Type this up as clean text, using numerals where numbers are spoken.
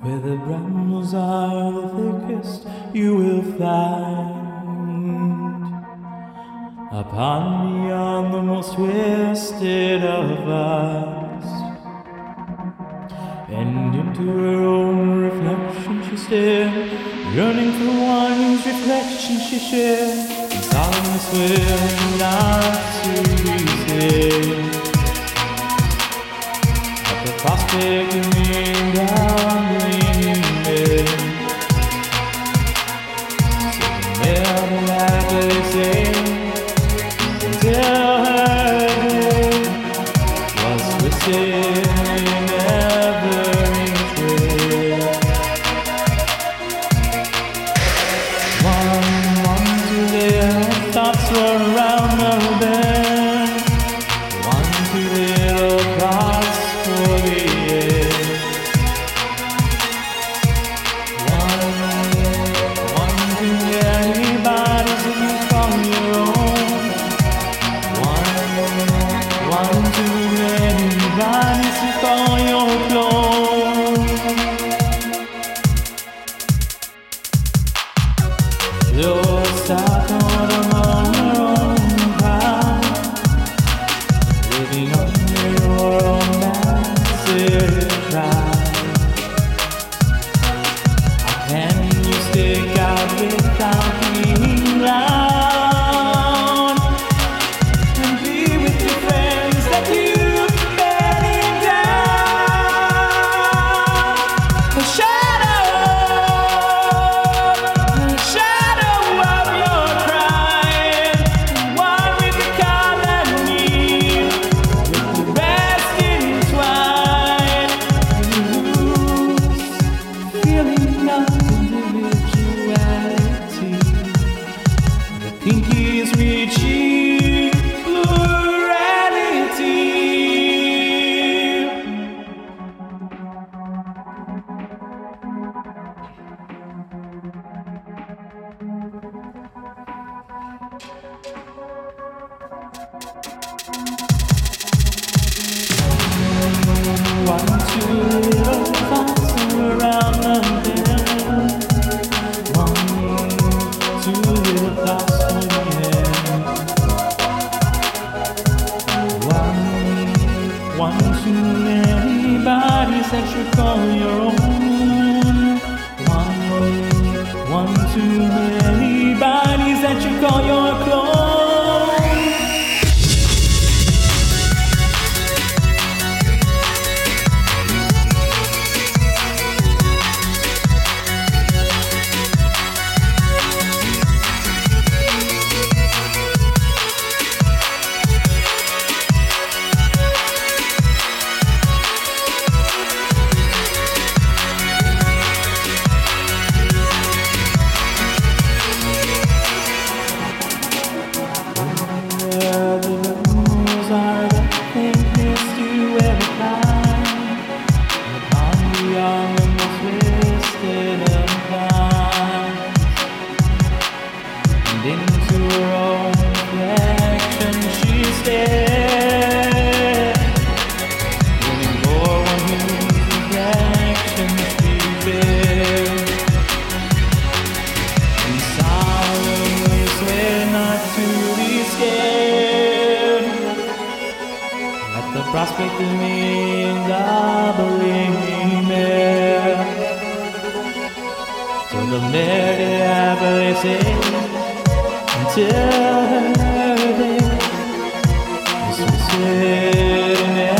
Where the brambles are the thickest, you will find a pond beyond the most twisted of us. And into her own reflection she stared, yearning for one whose reflection she shared. And solemnly swearing not to resist at the prospect of being down gleaming. So never had they say until her day was twisted in every tree. One to live, thoughts were around the bend. One too little cross for the end. One too many bodies that you call your own. One too many bodies to call your clone. You're stuck on among your own crowd, living under your own massive pride. How can you stick out without being loud and be with your friends that you letting down? The shadow of your crying, one with the colony, with the rest entwined. You lose feeling of individuality. The pinkies reaching plurality. One too little thoughts around the bend. One too little thoughts for the end. One too many bodies that you call your own. One too many bodies that you call your clone. Into her own reflection she stared, yearning for one whose reflection she bears. And solemnly swear not to be scared at the prospect of being doubling there. So the merry happily say until her day is twisted in